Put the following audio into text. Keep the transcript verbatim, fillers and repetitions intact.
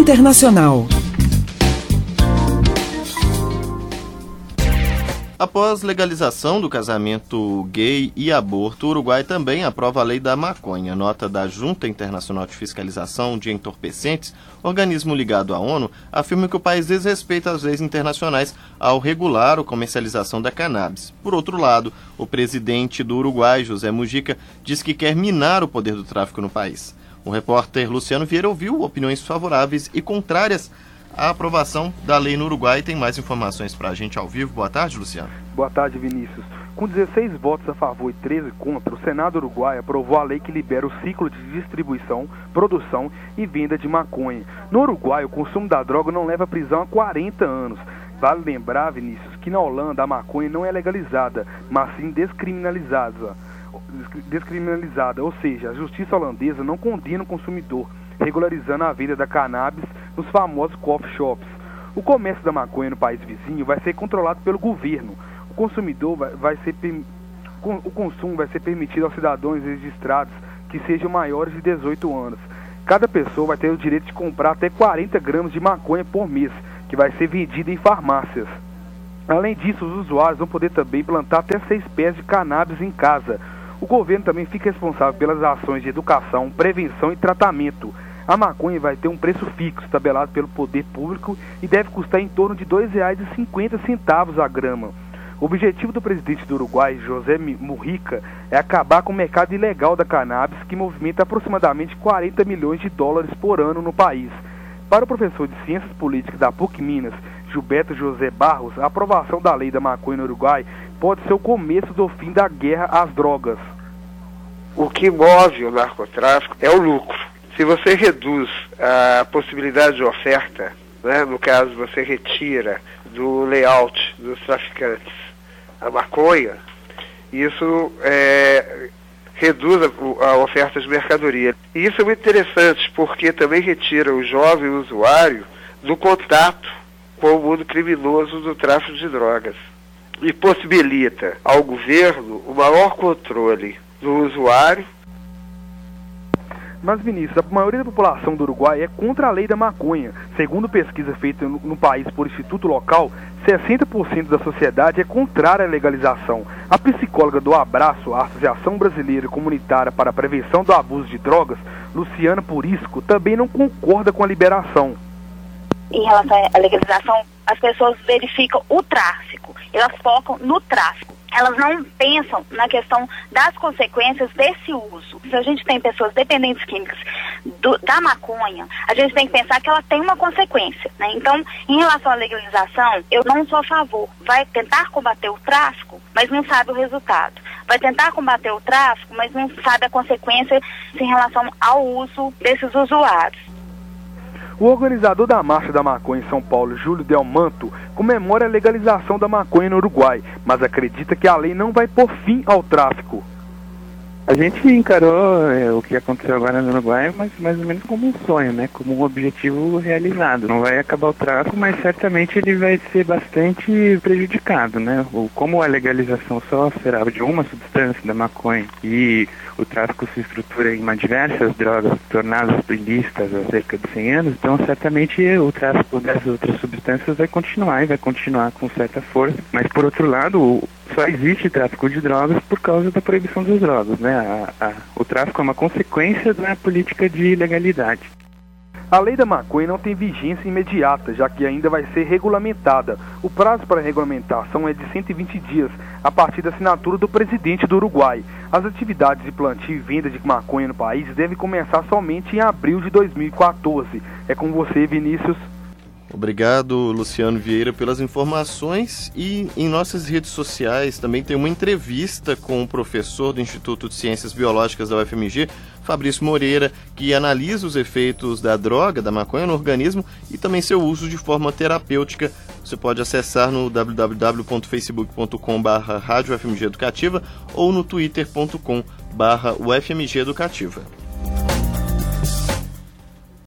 Internacional. Após legalização do casamento gay e aborto, o Uruguai também aprova a lei da maconha. Nota da Junta Internacional de Fiscalização de Entorpecentes, organismo ligado à ONU, afirma que o país desrespeita as leis internacionais ao regular a comercialização da cannabis. Por outro lado, o presidente do Uruguai, José Mujica, diz que quer minar o poder do tráfico no país. O repórter Luciano Vieira ouviu opiniões favoráveis e contrárias à aprovação da lei no Uruguai. Tem mais informações para a gente ao vivo. Boa tarde, Luciano. Boa tarde, Vinícius. Com dezesseis votos a favor e treze contra, o Senado uruguai aprovou a lei que libera o ciclo de distribuição, produção e venda de maconha. No Uruguai, o consumo da droga não leva à prisão há quarenta anos. Vale lembrar, Vinícius, que na Holanda a maconha não é legalizada, mas sim descriminalizada. descriminalizada, ou seja, a justiça holandesa não condena o consumidor, regularizando a venda da cannabis nos famosos coffee shops. O comércio da maconha no país vizinho vai ser controlado pelo governo. O consumidor vai, vai ser o consumo vai ser permitido aos cidadãos registrados que sejam maiores de dezoito anos. Cada pessoa vai ter o direito de comprar até quarenta gramas de maconha por mês, que vai ser vendida em farmácias. Além disso, os usuários vão poder também plantar até seis pés de cannabis em casa. O governo também fica responsável pelas ações de educação, prevenção e tratamento. A maconha vai ter um preço fixo, tabelado pelo poder público, e deve custar em torno de dois reais e cinquenta centavos a grama. O objetivo do presidente do Uruguai, José Mujica, é acabar com o mercado ilegal da cannabis, que movimenta aproximadamente quarenta milhões de dólares por ano no país. Para o professor de Ciências Políticas da PUC Minas, Gilberto José Barros, a aprovação da lei da maconha no Uruguai pode ser o começo do fim da guerra às drogas. O que move o narcotráfico é o lucro. Se você reduz a possibilidade de oferta, né, no caso você retira do layout dos traficantes a maconha, isso é, reduz a, a oferta de mercadoria. E isso é muito interessante porque também retira o jovem usuário do contato com o mundo criminoso do tráfico de drogas e possibilita ao governo o maior controle do usuário. Mas, Vinícius, a maioria da população do Uruguai é contra a lei da maconha. Segundo pesquisa feita no, no país por instituto local, sessenta por cento da sociedade é contrária à legalização. A psicóloga do Abraço, a Associação Brasileira Comunitária para a Prevenção do Abuso de Drogas, Luciana Purisco, também não concorda com a liberação. Em relação à legalização, as pessoas verificam o tráfico, elas focam no tráfico. Elas não pensam na questão das consequências desse uso. Se a gente tem pessoas dependentes químicas do, da maconha, a gente tem que pensar que ela tem uma consequência, né? Então, em relação à legalização, eu não sou a favor. Vai tentar combater o tráfico, mas não sabe o resultado. Vai tentar combater o tráfico, mas não sabe a consequência em relação ao uso desses usuários. O organizador da Marcha da Maconha em São Paulo, Júlio Del Manto, comemora a legalização da maconha no Uruguai, mas acredita que a lei não vai pôr fim ao tráfico. A gente encarou é, o que aconteceu agora no Uruguai, mas mais ou menos como um sonho, né? Como um objetivo realizado. Não vai acabar o tráfico, mas certamente ele vai ser bastante prejudicado, né? O, como a legalização só será de uma substância da maconha e o tráfico se estrutura em uma diversas drogas tornadas ilícitas há cerca de cem anos, então certamente o tráfico dessas outras substâncias vai continuar e vai continuar com certa força. Mas por outro lado, o só existe tráfico de drogas por causa da proibição das drogas, né? A, a, o tráfico é uma consequência da política de ilegalidade. A lei da maconha não tem vigência imediata, já que ainda vai ser regulamentada. O prazo para a regulamentação é de cento e vinte dias, a partir da assinatura do presidente do Uruguai. As atividades de plantio e venda de maconha no país devem começar somente em abril de dois mil e quatorze. É com você, Vinícius. Obrigado, Luciano Vieira, pelas informações. E em nossas redes sociais também tem uma entrevista com o professor do Instituto de Ciências Biológicas da U F M G, Fabrício Moreira, que analisa os efeitos da droga, da maconha no organismo e também seu uso de forma terapêutica. Você pode acessar no w w w ponto facebook ponto com barra rádio U F M G Educativa ou no twitter ponto com barra U F M G Educativa.